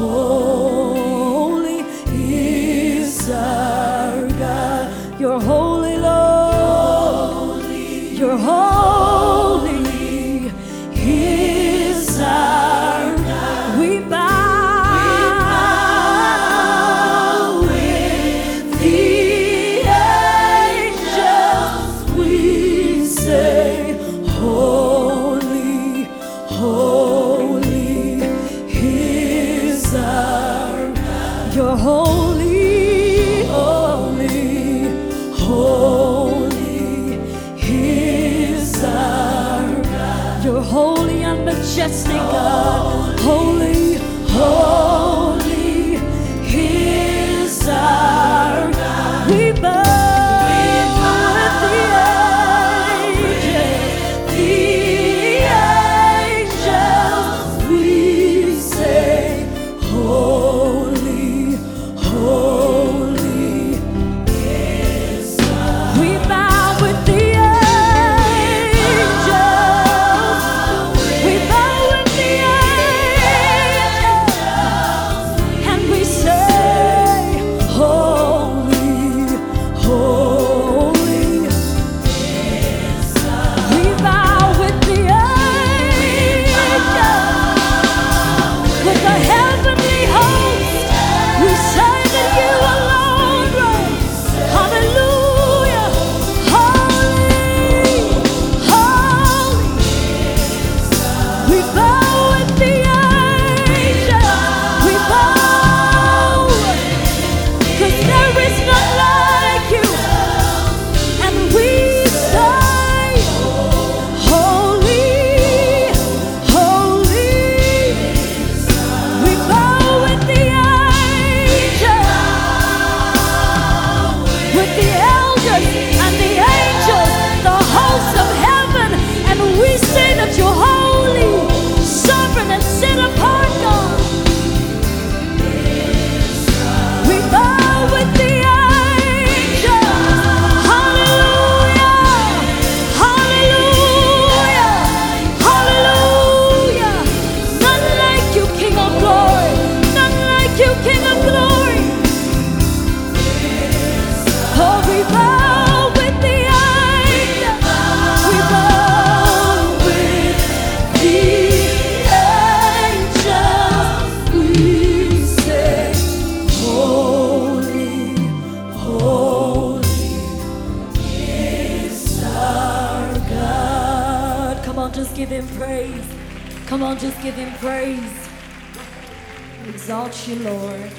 holy is our God. You're holy, Lord. You're holy is our God. We bow with the angels. We say, holy, holy is our God. You're holy, holy, holy is our God. You're holy and majestic, God. Holy, holy is our God. We bow with the angels. We say, holy, holy is our God. We bow with the angels. We bow with the angels. And we say, holy, holy is our God. We bow with the angels, with the heavenly host. We say that you alone reign. Hallelujah. Holy, holy. We bow with the angels. We bow, 'cause there is none like you. And we say, holy, holy. We bow with the angels, with the elders and the angels, the hosts of heaven, and we say that you're holy, sovereign and set apart, God. We bow with the angels. Hallelujah, hallelujah, hallelujah. None like you, King of glory. None like you, King of glory. Oh, we bow with the angels. We bow with the angels. We say, holy, holy is our God. Come on, just give him praise. Come on, just give him praise. We exalt you, Lord.